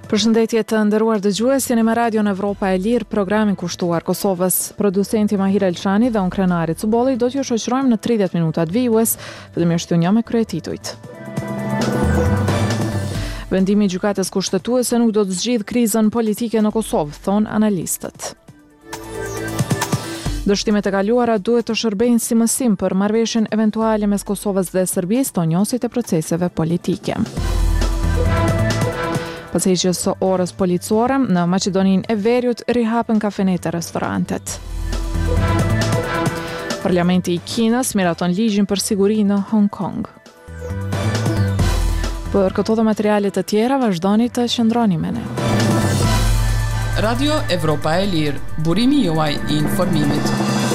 Përshëndetje të nderuar dëgjues, jeni me Radion Evropa e Lirë, programin kushtuar Kosovës. Producenti Mahira Elshani dhe unë Krenari Cubolli do t'ju shoqërojmë në 30 minutat vijues, fillimisht një me kryetitujt. Vendimi i gjykatës kushtetuese nuk do të zgjidh krizën politike në Kosovë, thon analistët. Dështimet e kaluara duhet të shërbejnë si mësim për marrëveshjen eventuale mes Kosovës dhe Serbisë, tonjosit e proceseve politike. Pas heqjes së orës policore, në Maqedoninë e Veriut rihapen kafenet e restorantet. Parlamenti i Kinës miraton ligjin për siguri në Hong Kong. Për këto dhe materialet të tjera, vazhdoni të qëndroni me ne. Radio Evropa e Lirë, burimi juaj i informimit.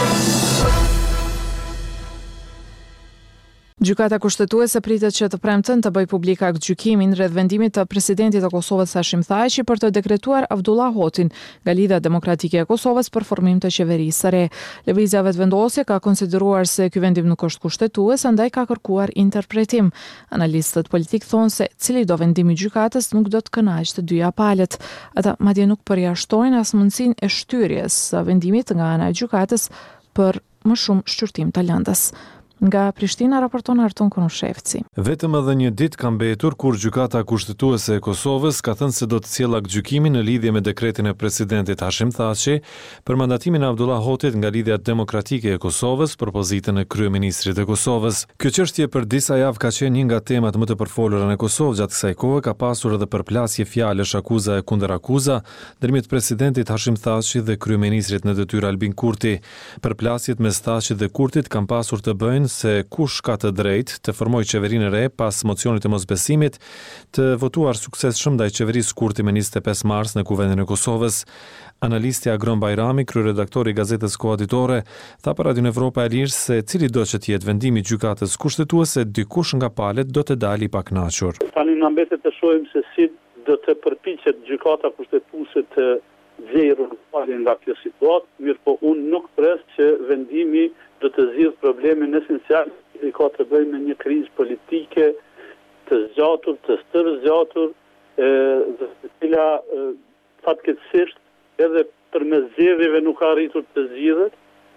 Gjykata kushtetuese pritet që të premten të bëjë publik aktgjykimin rreth vendimit të presidentit të Kosovës Hashim Thaçi për të dekretuar Abdullah Hotin nga Lidhja Demokratike e Kosovës për formim të qeverisë së re. Lëvizja vetëvendosje ka konsideruar se ky vendim nuk është kushtetues, andaj ka kërkuar interpretim. Analistët politik thonë se cili do vendim i gjykatës nuk do të kënaqë të dyja palët. Ata madje nuk përjashtojnë as mundësinë e shtyrjes së vendimit nga ana e gjykatës për më shumë shqyrtim të lëndës. Nga Prishtina raporton Arton Konushevci. Vetëm edhe një ditë ka mbetur kur gjykata kushtetuese e Kosovës ka thënë se do të sjellë aktgjykimin në lidhje me dekretin e presidentit Hashim Thaçi për mandatimin e Abdullah Hotit nga Lidhja Demokratike e Kosovës për pozitën e kryeministrit të Kosovës. Kjo çështje për disa javë ka qenë një nga temat më të përfolura në Kosovë. Gjatë kësaj kohe ka pasur edhe përplasje fjalësh, akuza e kundër akuza ndërmjet presidentit Hashim Thaçi dhe kryeministrit në detyrë Albin Kurti. Përplasjet mes Thaçit dhe Kurtit kanë pasur të bëjnë se kush ka të drejtë të formojë qeverinë e re pas mocionit të mosbesimit të votuar suksesshëm ndaj qeverisë Kurti me 25 mars në Kuvendin e Kosovës. Analisti Agron Bajrami, kryeredaktori i gazetës Koha Ditore, tha për Radion Evropa e Lirë se cili do që të jetë vendimi i gjykatës kushtetuese, dikush nga palët do të dalë i pakënaqur. Tani na mbetet të shohim se si do të përpiqet gjykata kushtetuese të gjejë rrugëpalje nga kjo situatë, mirë po unë nuk pres që vendimi do të zgjidhë problemin esencial që ka të bëjë me një krizë politike të zgjatur, të stërzgjatur, dhe e cila fatkeqësisht edhe përmes zgjedhjeve nuk ka arritur të zgjidhet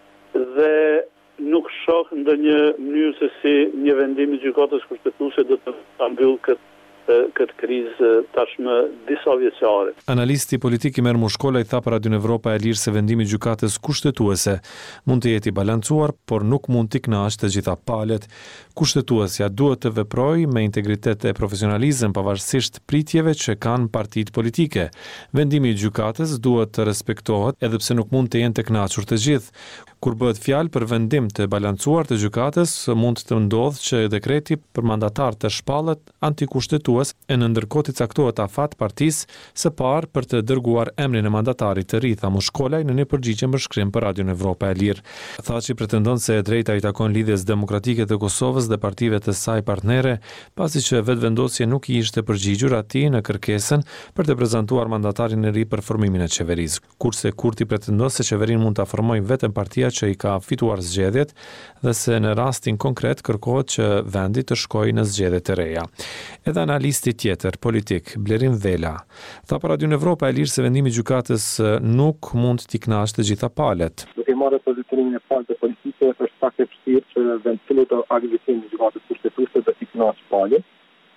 dhe nuk shoh ndonjë mënyrë se si një vendim i gjykatës kushtetuese do të mbyllë këtë krizë tashmë disa vjeçare. Analisti politik Imer Mushkola i tha për Radion Evropa e Lirë se vendimi i gjykatës kushtetuese mund të jetë i balancuar, por nuk mund t'i kënaqë të gjitha palët. Kushtetuesja duhet të veprojë me integritet e profesionalizëm pavarësisht pritjeve që kanë partitë politike. Vendimi i gjykatës duhet të respektohet edhe pse nuk mund të jenë të kënaqur të gjithë. Kur bëhet fjalë për vendim të balancuar të gjykatës, mund të ndodhë që dekreti për mandatar të shpallet antikushtetues e në ndërkohë të caktohet afat partisë së parë për të dërguar emrin e mandatarit të ri, tha Mushkolaj në një përgjigje më shkrim për Radion Evropa e Lirë. Thaçi pretendon se e drejta i takon Lidhjes Demokratike të Kosovës dhe partive të saj partnere, pasi që vetvendosja nuk i ishte përgjigjur atij në kërkesën për të prezantuar mandatarin e ri për formimin e qeverisë. Kurse Kurti pretendon se qeverinë mund ta formojë vetëm partia që i ka fituar zgjedhjet dhe se në rastin konkret kërkohet që vendi të shkojë në zgjedhje të reja. Edhe analisti tjetër politik Blerim Vela tha për Radion Evropa e Lirë se vendimi i gjykatës nuk mund t'i kënaqë të gjitha palët. Duke marrë pozicionimin e palëve politike, është pak e vështirë që vendi të aktgjykimit të gjykatës kushtetuese do t'i kënaqë palët.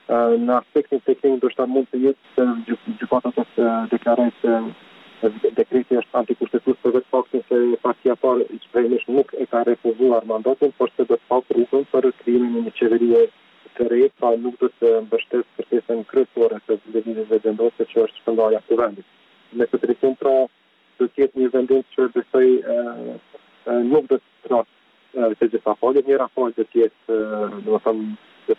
Në aspektin teknik do të mund të jetë se gjykata të deklarojë dekreti është antikushtetues për vetë faktin se partia parë realisht nuk e ka refuzuar mandatin, por se do të hapë rrugën për krijimin e një qeverie të re, pra nuk do të mbështet kërkesën kryesore të lidhjes vendose që është shpërndarja e vendit. Me këtë drejtim pra do të jetë një vendim që besoj nuk do të trasë të gjitha palët, njëra palë do të jetë, domethënë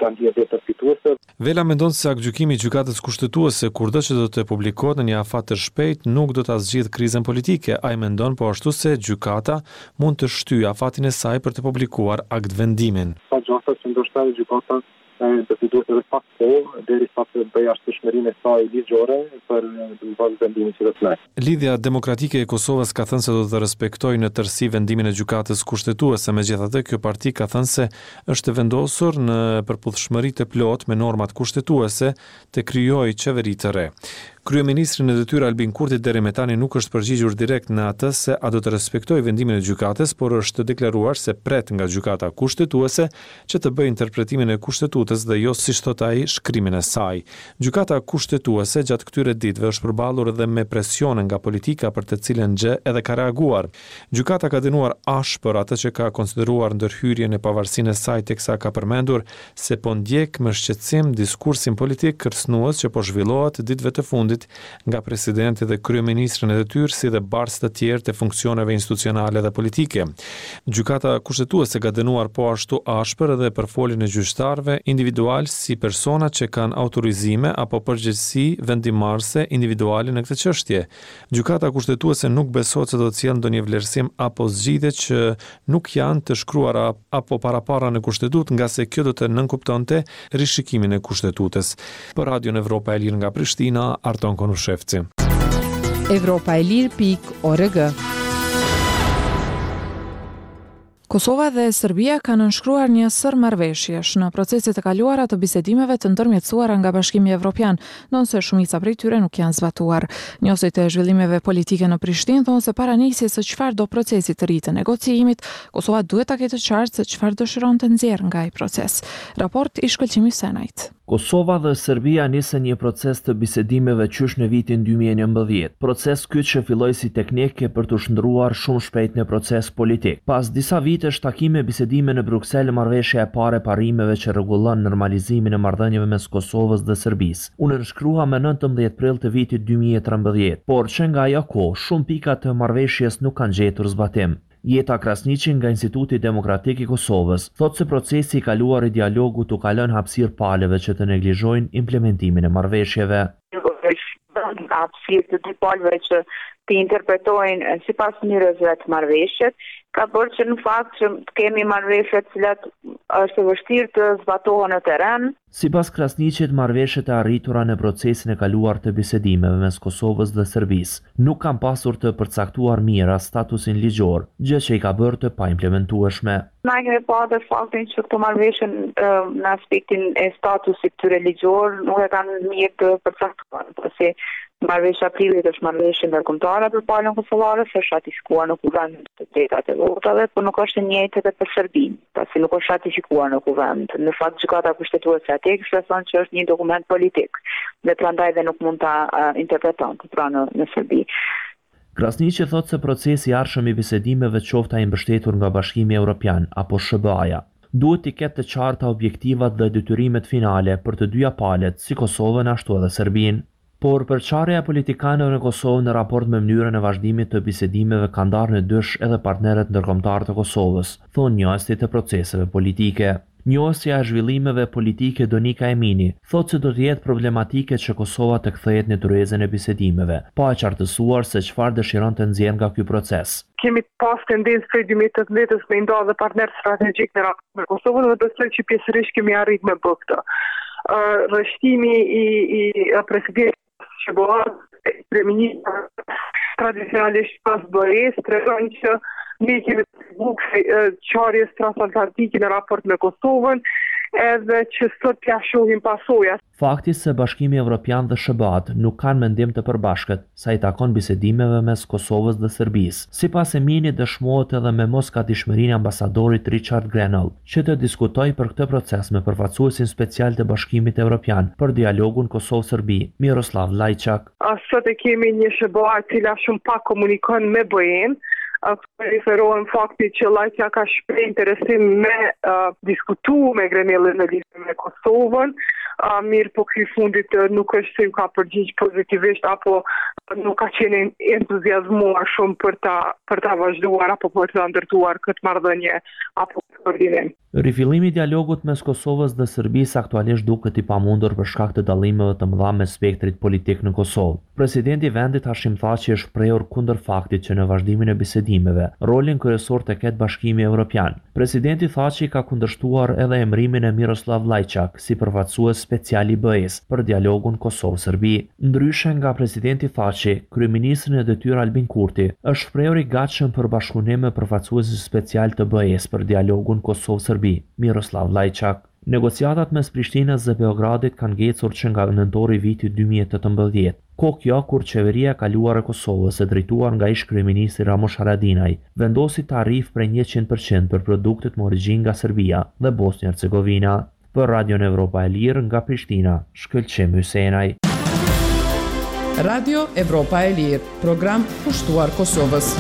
Vela mendon se aktgjykimi i gjykatës kushtetuese kurdo që do të publikohet në një afat të shpejt nuk do ta zgjidhë krizën politike. Ai mendon po ashtu se gjykata mund të shtyjë afatin e saj për të publikuar aktvendimin. Sa gjatë që ndoshta gjykata do të duhet edhe pak kohë derisa të bëjë jashtëshmërinë e saj ligjore për vendimin që do të marrë. Lidhja Demokratike e Kosovës ka thënë se do të respektojë në tërësi vendimin e gjykatës kushtetuese, megjithatë kjo parti ka thënë se është vendosur në përputhshmëri të plotë me normat kushtetuese të krijojë qeveri të re. Kryeministri në detyrë Albin Kurti deri me tani nuk është përgjigjur direkt në atë se a do të respektojë vendimin e gjykatës, por është deklaruar se pret nga gjykata kushtetuese që të bëjë interpretimin e kushtetutës dhe jo siç thot ai shkrimin e saj. Gjykata kushtetuese gjatë këtyre ditëve është përballur edhe me presione nga politika për të cilën gjë edhe ka reaguar. Gjykata ka dënuar ashpër atë që ka konsideruar ndërhyrjen e pavarësinë e saj, teksa ka përmendur se po ndjek me shqetësim diskursin politik kërcënues që po zhvillohet ditëve të fundit nga presidenti dhe kryeministri në detyrë si dhe barsë të tjerë të funksioneve institucionale dhe politike. Gjykata kushtetuese ka dënuar po ashtu ashpër edhe për foljen e gjyqtarëve individual si persona që kanë autorizime apo përgjegjësi vendimarrëse individuale në këtë çështje. Gjykata kushtetuese nuk besohet se do të sjellë ndonjë vlerësim apo zgjidhje që nuk janë të shkruara apo parapara në kushtetutë, nga se kjo do të nënkuptonte rishikimin e kushtetutës. Për Radion Evropa e Lirë nga Prishtina, Arton Konushevci. Evropaelir.org. Kosova dhe Serbia kanë nënshkruar një sër marrëveshjesh në proceset e kaluara të bisedimeve të ndërmjetësuara nga Bashkimi Evropian, ndonse shumica prej tyre nuk janë zbatuar. Njësojt e zhvillimeve politike në Prishtinë thonë se para nisjes së çfarëdo procesi të ri të negociimit, Kosova duhet ta ketë qartë se çfarë dëshiron të nxjerrë nga ai proces. Raport i Shkëlqimi Senajt. Kosova dhe Serbia nisën një proces të bisedimeve qysh në vitin 2019. Proces ky që filloi si teknike për të shndruar shumë shpejt në proces politik. Pas disa vitesh takime bisedime në Bruksel, marrëveshja e parë e parimeve që rregullon normalizimin e marrëdhënieve mes Kosovës dhe Serbisë u nënshkrua me 19 prill të vitit 2013, por që nga ajo kohë shumë pika të marrëveshjes nuk kanë gjetur zbatim. Jeta Krasniqi nga Instituti Demokratik i Kosovës thotë se procesi i kaluar i dialogut u ka lënë hapësirë palëve që të neglizhojnë implementimin e marrëveshjeve. Hapësirë të dy palëve që të interpretojnë sipas mënyrës të marrëveshjet, ka bërë që në fakt që kemi marrëveshje të cilat është vështirë të zbatohen në terren. Sipas Krasniqit, marrëveshjet e arritura në procesin e kaluar të bisedimeve mes Kosovës dhe Serbisë nuk kanë pasur të përcaktuar mira statusin ligjor, gjë që i ka bërë të paimplementueshme. Na kemi pasur faktin që këto marrëveshje në aspektin e statusit tyre ligjor nuk e kanë mirë të përcaktuar, pasi marrëveshja e prillit është marrëveshje ndërkombëtare për palën kosovare, është ratifikuar në Kuvend të Detat e Votave, por nuk është e njëjtë edhe për Serbinë, pasi nuk është ratifikuar në Kuvend. Në fakt, gjykata kushtetuese atje kishte thënë që është një dokument politik, dhe prandaj dhe nuk mund ta interpretonte pra në Serbi. Krasniqi thotë se procesi i ardhshëm i bisedimeve qoftë ai mbështetur nga Bashkimi Evropian apo SBA-ja duhet të ketë të qarta objektivat dhe detyrimet finale për të dyja palët, si Kosovën ashtu edhe Serbinë. Por përçarja e politikanëve në Kosovë në raport me mënyrën e vazhdimit të bisedimeve ka ndarë në dysh edhe partnerët ndërkombëtar të Kosovës, thonë njohësit të proceseve politike. Njohësja e zhvillimeve politike Donika Emini thotë se do të jetë problematike që Kosova të kthehet në tyrezën e bisedimeve, pa e qartësuar se çfarë dëshiron të nxjerrë nga ky proces. Kemi pas tendencë prej 2018 me nda dhe partner strategjik në raport me Kosovën dhe besoj që pjesërisht kemi arrit me bë këtë. Rrështimi i presidentit që bëhet kryeministri tradicionalisht pas BE-s tregon që ne kemi bukë qarjes transatlantike në raport me Kosovën, edhe që sot t'ja shohim pasojat. Fakti se Bashkimi Evropian dhe SBA-t nuk kanë mendim të përbashkët sa i takon bisedimeve mes Kosovës dhe Serbisë. Sipas Emini dëshmohet edhe me moskatishmërinë e ambasadorit Richard Grenell, që të diskutoj për këtë proces me përfaqësuesin special të Bashkimit Evropian për dialogun Kosovë-Serbi, Miroslav Lajçak. Sot e kemi një SBA e cila shumë pak komunikon me BE-n. Referohen fakti që Lajçak ka shpreh interesim me diskutu me Grenellin në lidhje me Kosovën, mirë po ky fundit nuk është se ju ka përgjigj pozitivisht apo nuk ka qenë entuziazmuar shumë për ta vazhduar apo për ta ndërtuar këtë marrëdhënie apo koordinim. Rifillimi i dialogut mes Kosovës dhe Serbisë aktualisht duket i pamundur për shkak të dallimeve të mëdha me spektrit politik në Kosovë. Presidenti i vendit Hashim Thaçi është shprehur kundër faktit që në vazhdimin e bisedimeve rolin kryesor të ketë Bashkimi Evropian. Presidenti Thaçi ka kundërshtuar edhe emërimin e Miroslav Lajçak si përfaqësues special i BE-s për dialogun Kosovë-Serbi. Ndryshe nga presidenti Thaçi, kryeministri në detyrë Albin Kurti është shprehur i gatshëm për bashkëpunim me përfaqësuesin special të BE-s për dialogun Kosovë-Serbi, Miroslav Lajçak. Negociatat mes Prishtinës dhe Beogradit kanë ngecur që nga nëntori vitit 2018. Kjo kur qeveria e kaluar e Kosovës, e drejtuar nga ish-kryeministri Ramush Haradinaj, vendosi tarif prej 100% për produktet me origjinë nga Serbia dhe Bosnjë-Hercegovina. Për Radion Evropa e Lirë nga Prishtina, Shkëlqim Hysenaj. Radio Evropa e Lirë, program pushtuar Kosovës.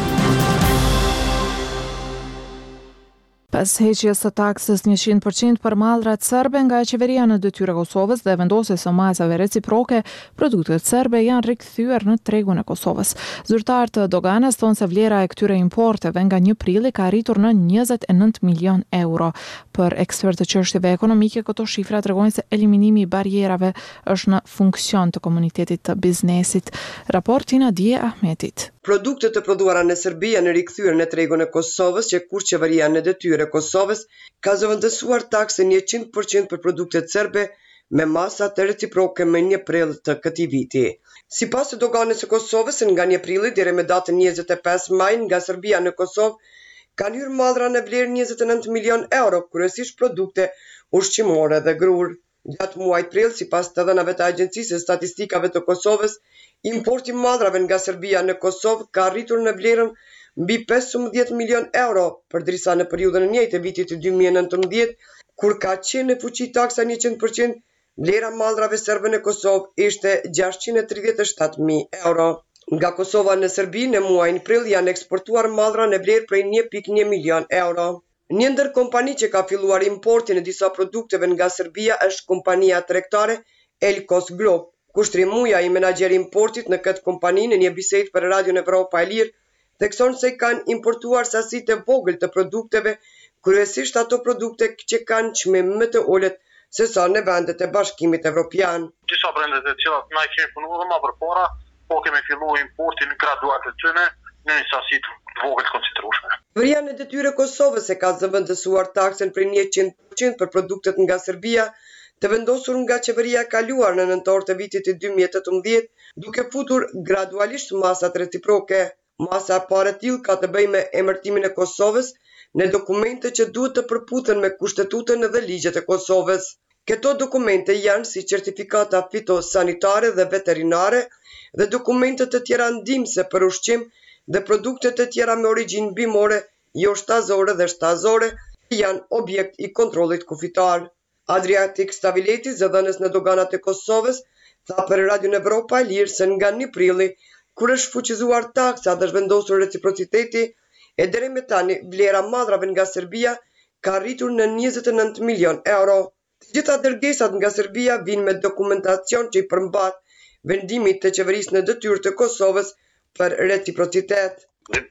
Pas heqjes së taksës 100% për mallrat serbe nga qeveria në detyrë e Kosovës dhe vendosjes së masave reciproke, produktet serbe janë rikthyer në tregun e Kosovës. Zyrtarët të doganës thonë se vlera e këtyre importeve nga 1 prilli ka arritur në 29 milion euro. Për ekspertë të çështjeve ekonomike, këto shifra tregojnë se eliminimi i barierave është në funksion të komunitetit të biznesit. Raporti Nadije Ahmetit. Produktet të prodhuara në Serbi janë rikthyer në tregun e Kosovës, që kur qeveria në detyrë e Kosovës ka zëvendësuar taksën 100% për produktet serbe me masa të reciproke me 1 prill të këtij viti. Sipas të doganës së Kosovës, nga 1 prilli deri me datën 25 maj nga Serbia në Kosovë kanë hyrë mallra në vlerë 29 milion euro, kryesisht produkte ushqimore dhe grur. Gjatë muajit prill, sipas të dhënave të Agjencisë së Statistikave të Kosovës, importi i mallrave nga Serbia në Kosovë ka arritur në vlerën mbi 15 milion euro, përderisa në periudhën e njëjtë të vitit 2019, kur ka qenë në fuqi taksa 100%, vlera mallrave serbe në Kosovë ishte 637.000 euro. Nga Kosova në Serbi në muajin prill janë eksportuar mallra në vlerë prej 1.1 milion euro. Një ndër kompani që ka filluar importin e disa produkteve nga Serbia është kompania tregtare Elkos Group. Kushtri Muja, i menaxheri importit në këtë kompani, në një bisedë për Radion Evropa e Lirë, thekson se kanë importuar sasi të vogël të produkteve, kryesisht ato produkte që kanë çmim më të ulët se sa në vendet e Bashkimit Evropian. Disa brendet e cilat na kemi punuar më përpara, po kemi filluar importin gradual të tyre në një sasi të vogël të konsiderueshme. Qeveria në detyrë e Kosovës e ka zëvendësuar taksën për 100% për produktet nga Serbia, të vendosur nga qeveria kaluar në nëntor të vitit 2018, duke futur gradualisht masat reciproke. Masa e parë e tillë ka të bëjë me emërtimin e Kosovës në dokumente që duhet të përputhen me kushtetutën dhe ligjet e Kosovës. Këto dokumente janë si certifikata fitosanitare dhe veterinare dhe dokumente të tjera ndihmëse për ushqim dhe produkte të tjera me origjinë bimore, jo shtazore dhe shtazore, janë objekt i kontrollit kufitar. Adriatik Stavileti, zëdhënës në doganat e Kosovës, tha për Radion Evropa e Lirë se nga 1 prilli, kur është fuqizuar taksa dhe zhvendosur reciprociteti, e deri me tani vlera mallrave nga Serbia ka arritur në 29 milion euro. Të gjitha dërgesat nga Serbia vijnë me dokumentacion që i përmbat vendimit të qeverisë në detyrë të Kosovës për reciprocitet. Në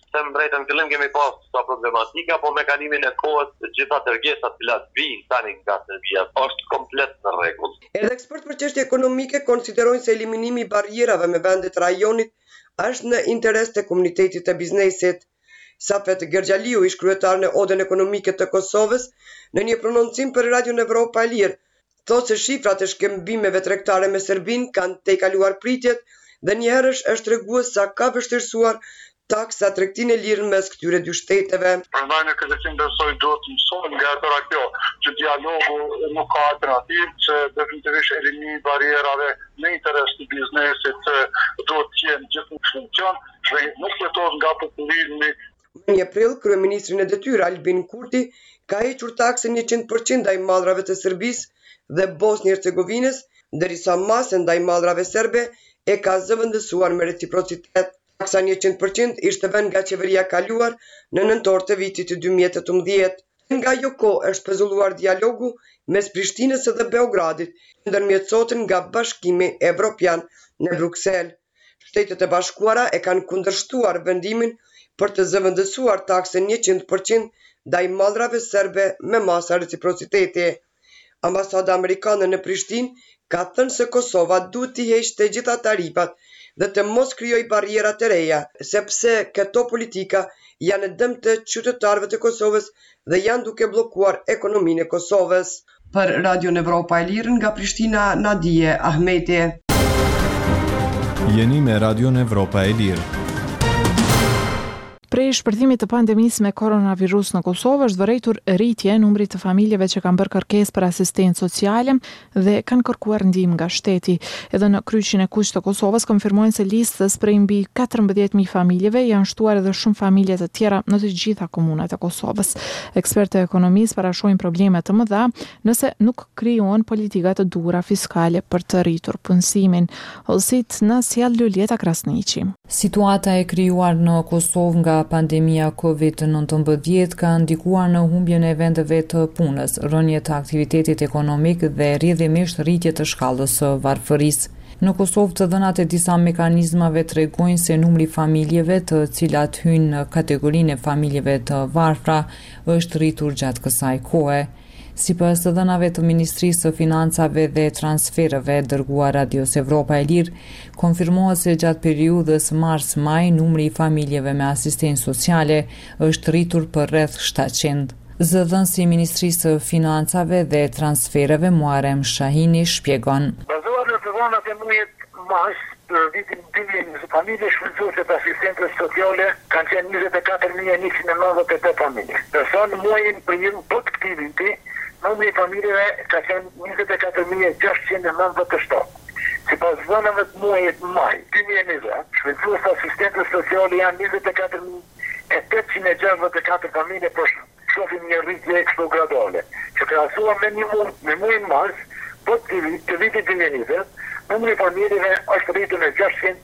fillim kemi pas sa problematika, po me kalimin e kohës të gjitha dërgesat që vijnë tani nga Serbia është komplet në rregull. Edhe ekspert për çështje ekonomike konsiderojnë se eliminimi i barrierave me vendet e rajonit është në interes të komunitetit të biznesit. Safet Gergjaliu, ish kryetar në Odën Ekonomike të Kosovës, në një prononcim për Radion Evropa e Lirë, thotë se shifrat e shkëmbimeve tregtare me Serbinë kanë tejkaluar pritjet dhe njëherësh është treguar sa ka vështirësuar taksa tregtinë e lirë mes këtyre dy shteteve. Prandaj në këtë tim besoj duhet të mësojmë nga tëra kjo, që dialogu nuk ka alternativë, që definitivisht elimini barrierave në interes të biznesit duhet të jenë gjithmonë në funksion, dhe nuk jetohet nga populizmi. Në 1 prill, kryeministri në detyrë Albin Kurti ka hequr taksën 100% ndaj mallrave të Serbisë dhe Bosnjë-Hercegovinës, ndërsa masën ndaj mallrave serbe e ka zëvendësuar me reciprocitet. Taksa 100% ishte vënë nga qeveria kaluar në nëntor të vitit 2018. Nga jo kohë është pezulluar dialogu mes Prishtinës dhe Beogradit, ndërmjetësohet nga Bashkimi Evropian në Bruksel. Shtetet e Bashkuara e kanë kundërshtuar vendimin për të zëvendësuar taksën 100% ndaj mallrave serbe me masa reciprociteti. Ambasada amerikane në Prishtinë ka thënë se Kosova duhet të heqë të gjitha tarifat dhe të mos krijoj barriera të reja, sepse këto politika janë në dëm të qytetarëve të Kosovës dhe janë duke bllokuar ekonominë e Kosovës. Për Radion Evropa e Lirë nga Prishtina, Nadije Ahmeti. Jeni me Radion Evropa e Lirë. Prej shpërthimit të pandemisë me koronavirus në Kosovë është vërejtur rritje e numrit të familjeve që kanë bërë kërkesë për asistencë sociale dhe kanë kërkuar ndihmë nga shteti. Edhe në Kryqin e Kuq të Kosovës konfirmojnë se listës prej mbi 14.000 familjeve janë shtuar edhe shumë familje të tjera në të gjitha komunat e Kosovës. Ekspertë e ekonomisë parashojnë probleme të mëdha nëse nuk krijohen politika të duhura fiskale për të rritur punësimin. Ose na sjell Luljeta Krasniqi. Situata e krijuar në Kosovë nga pandemia COVID-19 ka ndikuar në humbjen e vendeve të punës, rënje të aktivitetit ekonomik dhe rrjedhimisht rritje të shkallës së varfërisë. Në Kosovë të dhënat e disa mekanizmave tregojnë se numri familjeve të cilat hyjnë në kategorinë e familjeve të varfra është rritur gjatë kësaj kohe. Sipas të dhënave të Ministrisë së Financave dhe Transfereve dërguar Radios Evropa e Lirë, konfirmohet se gjatë periudhës mars-maj numri i familjeve me asistencë sociale është rritur për rreth 700. Zëdhënësi i Ministrisë së Financave dhe Transfereve Muharrem Shahini shpjegon. Bazuar në të dhënat e muajit mars për vitin 2020, familje shfrytëzuese të asistencës sociale kanë qenë 24.198 familje. Ndërsa në muajin prim të këtij viti numri i familjeve ka qenë 24.697. Sipas dhënave të muajit maj 2020, shfrytëzues të asistencës sociale janë 24.864 familje, por shohim një rritje ekstragradale, që krahasuar me muajin mars të vitit 2020, numri i familjeve është rritur në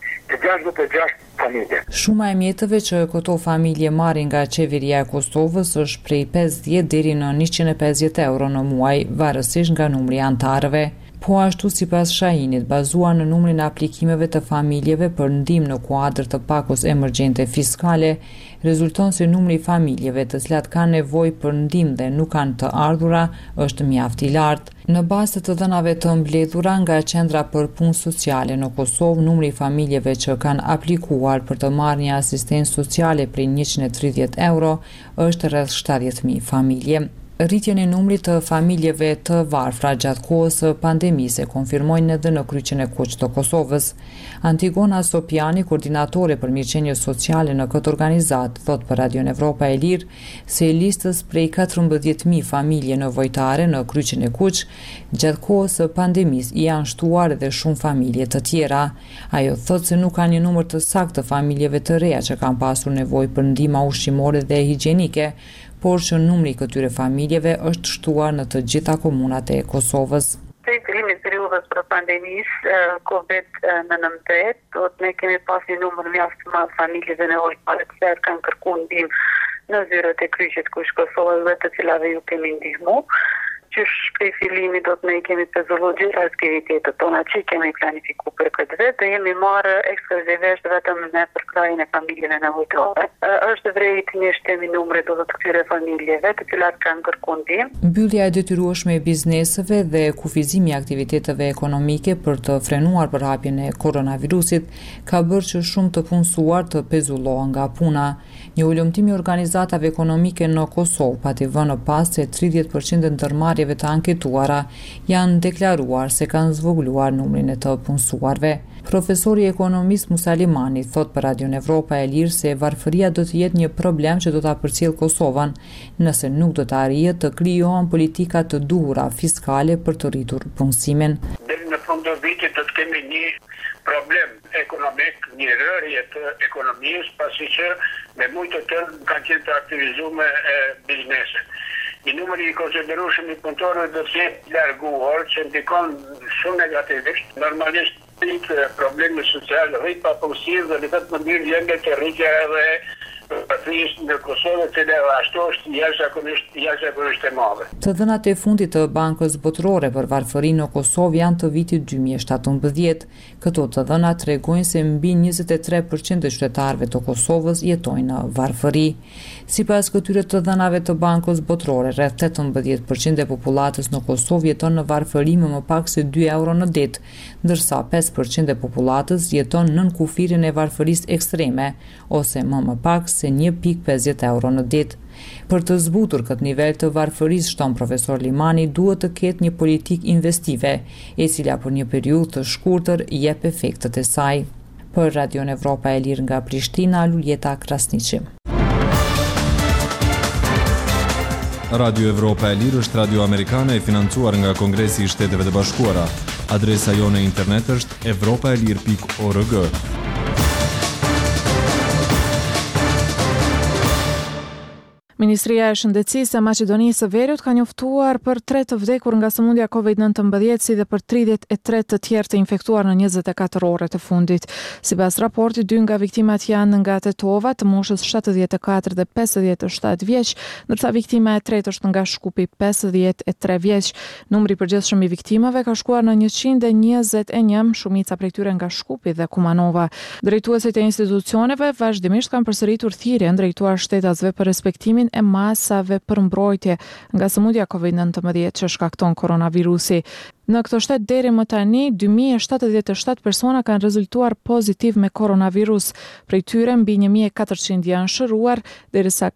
666 familje. Shuma e mjetëve që këto familje marrin nga qeveria e Kosovës është prej 50 deri në 150 euro në muaj, varësisht nga numri i antarëve. Po ashtu sipas Shahinit, bazuar në numrin e aplikimeve të familjeve për ndihmë në kuadër të pakos emergjente fiskale, rezulton se numri i familjeve të cilat kanë nevojë për ndihmë dhe nuk kanë të ardhura është mjaft i lartë. Në bazë të dhënave të mbledhura nga Qendra për Punë Sociale në Kosovë, numri i familjeve që kanë aplikuar për të marrë një asistencë sociale prej 130 euro është rreth 70.000 familje. Rritjen e numrit të familjeve të varfra gjatë kohës së pandemisë konfirmojnë edhe në Kryqin e Kuq të Kosovës. Antigona Sopiani, koordinatore për mirëqenie sociale në këtë organizatë, thot për Radion Evropa e Lirë se listës prej 14.000 familje nevojtare në Kryqin e Kuq gjatë kohës së pandemisë janë shtuar edhe shumë familje të tjera. Ajo thot se nuk ka një numër të saktë të familjeve të reja që kanë pasur nevojë për ndihmë ushqimore dhe higjienike, por që numri i këtyre familjeve është shtuar në të gjitha komunat e Kosovës. Prej fillimit periudhës për pandemisë COVID-19, ne kemi pas një numër mjaft të madh familje nevojtare që kanë kërkuar ndihmë në zyrët e Kryqit Kuq Kosovës dhe të cilave ju kemi ndihmu. Qysh prej fillimit do të ne kemi pezulluar gjitha aktivitetet tona që kemi planifikuar për këtë vit dhe jemi marrë ekskluzivisht vetëm me përkrajin e familjeve nevojtare. Është vërejt një shtemi numri do të këtyre familjeve të cilat kanë kërkuar ndihmë. Mbyllja e detyrueshme e bizneseve dhe kufizimi i aktiviteteve ekonomike për të frenuar përhapjen e koronavirusit ka bërë që shumë të punësuar të pezullohen nga puna. Një ulëmtim i organizatave ekonomike në Kosovë pati vënë pas se 30% e ndërmarrjeve të anketuara janë deklaruar se kanë zvogëluar numrin e të punësuarve. Profesori ekonomist Musalimani thot për Radion Evropa e Lirë se varfëria do të jetë një problem që do ta përcjellë Kosovën nëse nuk do të arrihet të krijohen politika të duhura fiskale për të rritur punësimin. Deri në fund të vitit do të kemi një problem ekonomik, një rërje të ekonomisë, pasi që me mujtë të kanë qenë të aktivizuar bizneset. Një numër i konsiderueshëm i punëtorëve do të jetë larguar, që ndikon shumë negativisht. Normalisht problemi social, rrit pa punësi dhe në këtë mënyrë vjen të rritja edhe patrisë në Kosovë, që ashtu është jashtëzakonisht e madhe. Të dhënat e fundit të Bankës Botërore për varfërinë në Kosovë janë të vitit 2017. Këto të dhëna tregojnë se mbi 23% e qytetarëve të Kosovës jetojnë në varfëri. Sipas këtyre të dhënave të Bankës Botërore, rreth 18% e popullatës në Kosovë jeton në varfëri me më pak se 2 euro në ditë, ndërsa 5% e popullatës jeton nën kufirin e varfërisë ekstreme, ose më pak se 1.50 euro në ditë. Për të zbutur këtë nivel të varfërisë, shton profesor Limani, duhet të ketë një politikë investive, e cila për një periudhë të shkurtër jep efektet e saj. Për Radion Evropa e Lirë nga Prishtina, Luljeta Krasniqi. Radio Evropa e Lirë është radio amerikane e financuar nga Kongresi i Shteteve të Bashkuara. Adresa jone e internet është evropaelir.org. Ministria e Shëndetësisë e Maqedonisë së Veriut ka njoftuar për 3 të vdekur nga sëmundja COVID-19 si dhe për 33 të tjerë të infektuar në 24 orët e fundit. Sipas raportit, 2 nga viktimat janë nga Tetova, të moshës 74 dhe 57 vjeç, ndërsa viktima e tretë është nga Shkupi, 53 vjeç. Numri i përgjithshëm i viktimave ka shkuar në 121, shumica prej tyre nga Shkupi dhe Kumanova. Drejtuesit e institucioneve vazhdimisht kanë përsëritur thirrjen drejtuar shtetasve për respektimin e masave për mbrojtje nga sëmundja COVID-19 që shkakton koronavirusi. Në këtë shtet deri më tani 2077 persona kanë rezultuar pozitiv me koronavirus, prej tyre mbi 1400 janë shëruar, derisa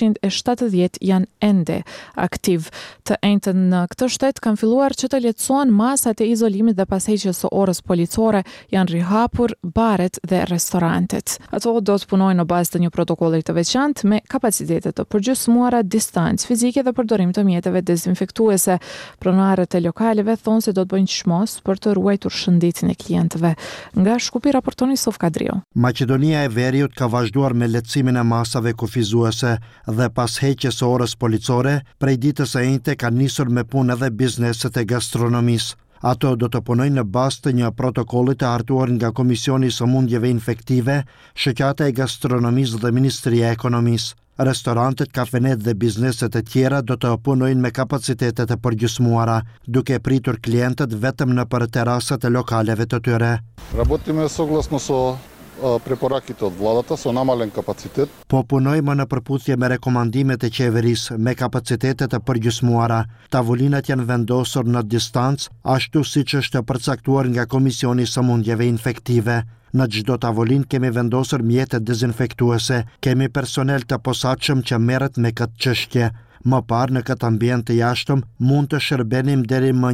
470 janë ende aktiv. Të njëjtën në këtë shtet kanë filluar që të lehtësohen masat e izolimit dhe pasheqjes së orës policore, janë rihapur baret dhe restorantet. Ato do të punojnë në bazë të një protokolli të veçantë me kapacitete të përgjysmuara, distancë fizike dhe përdorim të mjeteve dezinfektuese. Pronarët e lokaleve thonë se do të bëjnë çmos për të ruajtur shëndetin e klientëve. Nga Shkupi raporton Yusuf Kadrio. Maqedonia e Veriut ka vazhduar me lehtësimin e masave kufizuese dhe pas heqjes së orës policore, prej ditës së njëjtë kanë nisur me punë edhe bizneset e gastronomisë. Ato do të punojnë në bazë të një protokolli të hartuar nga Komisioni i Sëmundjeve Infektive, Shoqata e Gastronomisë dhe Ministria e Ekonomisë. Restorantet, kafenet dhe bizneset e tjera do të punojnë me kapacitetet e përgjysmuara, duke pritur klientët vetëm në për terasat e lokaleve të tyre. Работиме согласно со препораките од владата со намален капацитет. Po punojmë në përputhje me rekomandimet e qeverisë me kapacitetet e përgjysmuara. Tavolinat janë vendosur në distancë, ashtu siç është përcaktuar nga Komisioni i Sëmundjeve Infektive. Në çdo tavolin kemi vendosur mjete dezinfektuese, kemi personel të posaçëm që merret me këtë çështje. Më parë në këtë ambient të jashtëm mund të shërbenim deri më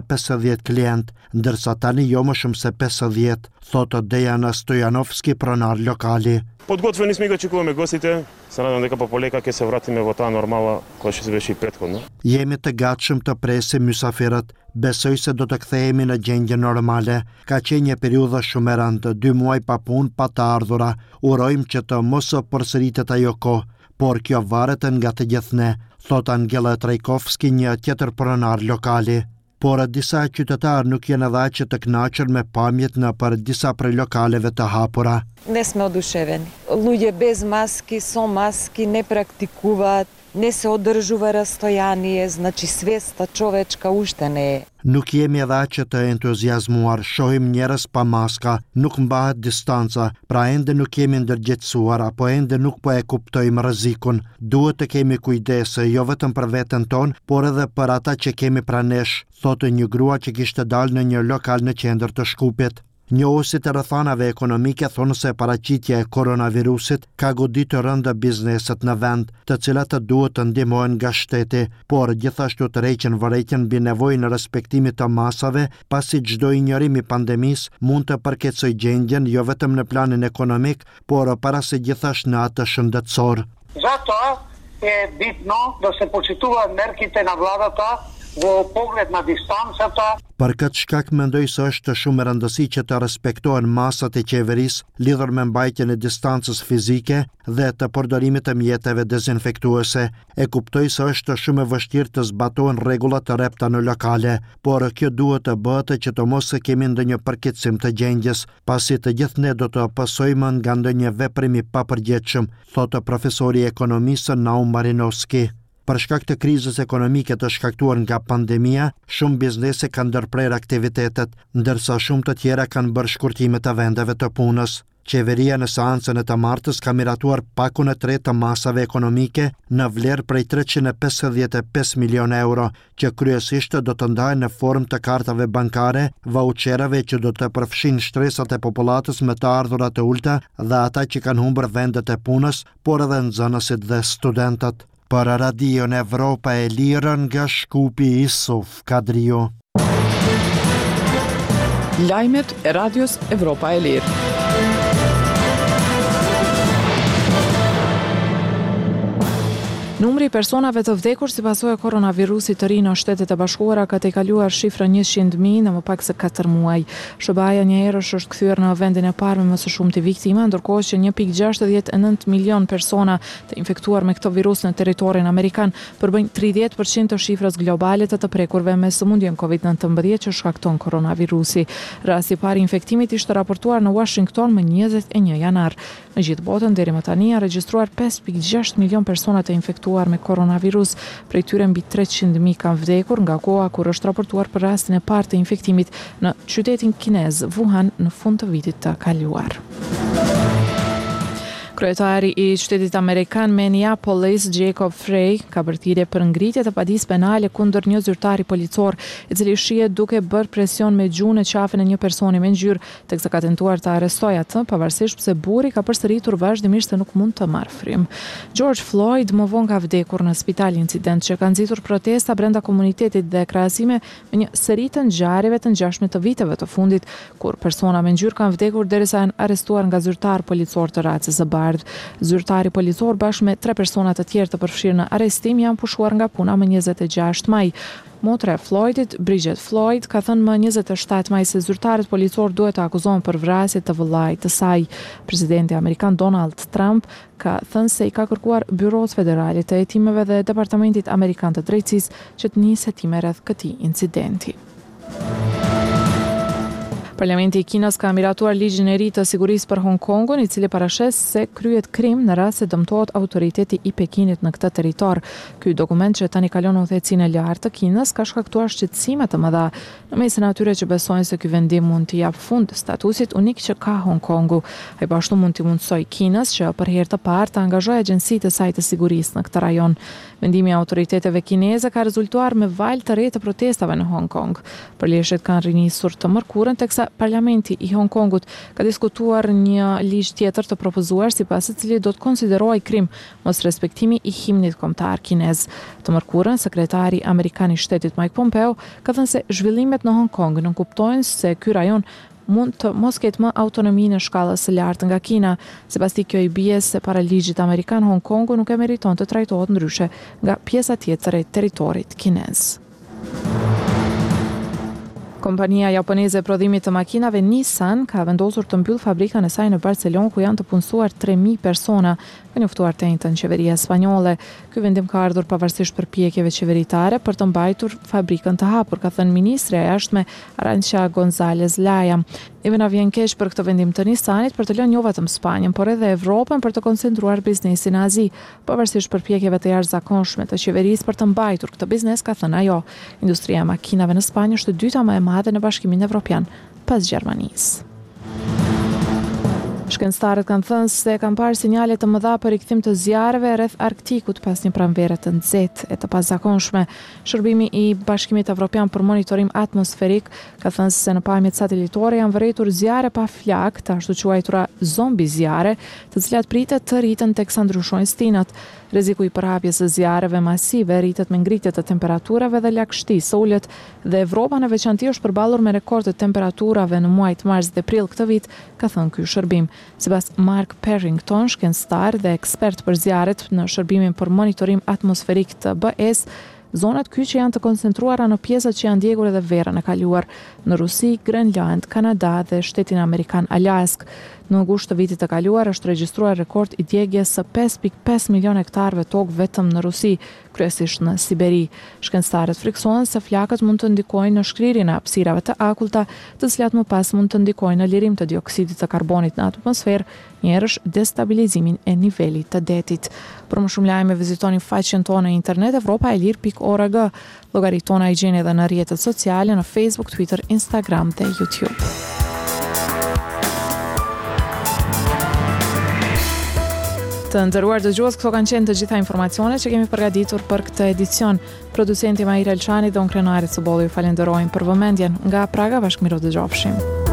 150 klient, ndërsa tani jo më shumë se 50, thotë Dejana Stojanovski, pronar lokali. Подготвени сме да чекуваме гостите. Се надам дека по полека ќе се вратиме во таа нормала која што се беше и претходно. Jemi të gatshëm të presim mysafirët. Besoj se do të kthehemi në gjendje normale. Ka qenë një periudhë shumë e rëndë, 2 muaj pa punë, pa të ardhura. Urojmë që të mos përsëritet ajo kohë, por kjo varet nga të gjithë ne, thot Angela Trajkovski, një tjetër pronar lokali. Por disa qytetarë nuk janë edhe aq të kënaqur me pamjet në për disa prej lokaleve të hapura. Не сме одушевени. Луѓе без маски, со маски не практикуваат, не се одржува растојание, значи свеста човечка уште не е. Nuk jemi edhe aq të entuziazmuar, shohim njerëz pa maska, nuk mbahet distanca, pra ende nuk jemi ndërgjegjësuar apo ende nuk po e kuptojmë rrezikun. Duhet të kemi kujdes, jo vetëm për veten tonë, por edhe për ata që kemi pranesh, thotë një grua që kishte dalë në një lokal në qendër të Shkupit. Njohësit e rrethanave ekonomike thonë se paraqitja e koronavirusit ka goditur rëndë bizneset në vend, të cilat duhet të ndihmohen nga shteti, por gjithashtu të rreqen vërejtjen mbi nevojën e respektimit të masave, pasi çdo injorim i pandemisë mund të përkeçojë gjendjen jo vetëm në planin ekonomik, por para se gjithashtu në atë shëndetësor. Zato je bitno da se počituvaат мерките на владата во поглед на дистанцата. Për këtë shkak mendoj se është shumë e rëndësishme që të respektohen masat e qeverisë lidhur me mbajtjen e distancës fizike dhe të përdorimit të mjeteve dezinfektuese. E kuptoj se është shumë e vështirë të zbatohen rregullat të rrepta në lokale, por kjo duhet të bëhet që të mos kemi ndonjë përkeçim të gjendjes, pasi të gjithë ne do të pasojmë nga ndonjë veprim i papërgjegjshëm, thotë profesori i ekonomisë Naum Marinovski. Për shkak të krizës ekonomike të shkaktuar nga pandemia, shumë biznese kanë ndërprer aktivitetet, ndërsa shumë të tjera kanë bërë shkurtime të vendeve të punës. Qeveria në seancën e të martës ka miratuar pakun e tretë të masave ekonomike në vlerë prej 355 milion euro, që kryesisht do të ndahen në formë të kartave bankare, vaucherave që do të përfshin shtresat e popullatës me të ardhurat të ulta dhe ata që kanë humbur vendet e punës, por edhe nxënësit dhe studentët. Për Radion Evropa e Lirë nga Shkupi, Yusuf Kadrio. Lajmet e Radios Evropa e Lirë. Numri i personave të vdekur si pasojë e koronavirusit të ri në Shtetet e Bashkuara ka tejkaluar shifrën 100.000 në më pak se 4 muaj. SBA një herësh është kthyer në vendin e parë me më së shumti viktima, ndërkohë që 1.69 milion persona të infektuar me këtë virus në territorin amerikan përbëjnë 30% të shifrës globale të prekurve me sëmundjen COVID-19 që shkakton koronavirusi. Rasti i parë i infektimit ishte raportuar në Washington më 21 janar. Në gjithë botën deri më tani janë regjistruar 5.6 milion persona të infektuar me koronavirus, prej tyre mbi 300.000 kanë vdekur nga koha kur është raportuar për rastin e parë të infektimit në qytetin kinez Wuhan në fund të vitit të kaluar. Kryetari i shtetit amerikan Minneapolis, Jacob Frey, ka bërthirrje për ngritje të padisë penale kundër një zyrtari policor, i cili shihet duke bërë presion me gjuhë në qafën e një personi me ngjyrë, teksa ka tentuar të arrestojë atë, pavarësisht pse burri ka përsëritur vazhdimisht se nuk mund të marrë frymë. George Floyd më vonë ka vdekur në spital, incident që ka nxitur protesta brenda komunitetit dhe krahasime me një seri të ngjarjeve të ngjashme të viteve të fundit, kur persona me ngjyrë kanë vdekur derisa janë arrestuar nga zyrtar policor të racës së bardhë. Zyrtari policor bashkë me 3 persona të tjerë të përfshirë në arrestim janë pushuar nga puna më 26 maj. Motra e Floydit, Bridget Floyd, ka thënë më 27 maj se zyrtarët policor duhet të akuzohen për vrasje të vëllait të saj. Presidenti amerikan Donald Trump ka thënë se i ka kërkuar Byros Federale të Hetimeve dhe Departamentit Amerikan të Drejtësisë që të nisë hetime rreth këtij incidenti. Parlamenti i Kinës ka miratuar ligjin e ri të sigurisë për Hong Kongun, i cili parashes se kryhet krim në rast se dëmtohet autoriteti i Pekinit në këtë territor. Ky dokument që tani kalon udhëhecinë e lartë të Kinës ka shkaktuar shqetësime të mëdha në mesin e atyre që besojnë se ky vendim mund të jap fund statusit unik që ka Hong Kongu. Ai po ashtu mund t'i mundsoj Kinës që për herë të parë të angazhojë agjencitë e saj të sigurisë në këtë rajon. Vendimi i autoriteteve kineze ka rezultuar me val të re të protestave në Hong Kong. Përleshjet kanë rinisur të mërkurën, teksa Parlamenti i Hong Kongut ka diskutuar një ligj tjetër të propozuar sipas i cili do të konsiderojë krim mos respektimi i himnit kombëtar kinez. Të mërkurën, sekretari amerikan i shtetit Mike Pompeo ka thënë se zhvillimet në Hong Kong nënkuptojnë se ky rajon mund të mos ketë më autonomi në shkallës së lartë nga Kina. Sipas tij kjo i bie se para ligjit amerikan Hong Kongu nuk e meriton të trajtohet ndryshe nga pjesa tjetër e territorit kinez. Kompania japoneze e prodhimit të makinave Nissan ka vendosur të mbyll fabrikën e saj në Barcelonë ku janë të punësuar 3.000 persona, ka njoftuar të njëjtën qeveria spanjolle. Ky vendim ka ardhur pavarësisht përpjekjeve qeveritare për të mbajtur fabrikën të hapur, ka thënë ministrja e jashtme Arantxa González Laya. Edhe na vjen keq për këtë vendim të Nissanit për të lënë jo vetëm Spanjën, por edhe Evropën për të koncentruar biznesin në Azi, pavarësisht përpjekjeve të jashtëzakonshme të qeverisë për të mbajtur këtë biznes, ka thënë ajo. Industria e makinave në Spanjë është e dyta më e madhe në Bashkimin Evropian pas Gjermanisë. Shkencëtarët kanë thënë se kanë parë sinjale të mëdha për rikthim të zjarreve rreth Arktikut pas një pranvere të nxehtë e të pazakonshme. Shërbimi i Bashkimit Evropian për monitorim atmosferik ka thënë se në pamjet satelitore janë vërejtur zjarre pa flak, të ashtu quajtura zombi zjarre, të cilat pritet të rriten teksa ndryshojnë stinat. Rreziku i përhapjes së zjarreve masive rritet me ngritje të temperaturave dhe lagështisë së ulët dhe Evropa në veçantë është përballur me rekord të temperaturave në muajt mars dhe prill këtë vit, ka thënë ky shërbim. Sipas Mark Perrington, shkencëtar dhe ekspert për zjarret në shërbimin për monitorim atmosferik të BE-s, zonat kyçe janë të koncentruara në pjesët që janë ndjekur edhe verën e kaluar, në Rusi, Grenland, Kanada dhe shtetin amerikan Alask. Në gusht të vitit të kaluar është regjistruar rekord i djegjes së 5.5 milion hektarëve tokë vetëm në Rusi, kryesisht në Siberi. Shkencëtarët friksohen se flakët mund të ndikojnë në shkrirjen e hapësirave të akulta, të cilat më pas mund të ndikojnë në lirim të dioksidit të karbonit në atmosferë, njëherësh destabilizimin e nivelit të detit. Për më shumë lajme vizitoni faqen tonë në internet evropaelir.org. Llogaritë tona i gjeni edhe në rrjetet sociale në Facebook, Twitter, Instagram dhe YouTube. Të nderuar dëgjues, këto kanë qenë të gjitha informacionet që kemi përgatitur për këtë edicion. Producenti Maira Elçani dhe unë krenarit së bolli ju falenderojmë për vëmendjen. Nga Praga, bashkëmiro dëgjofshim.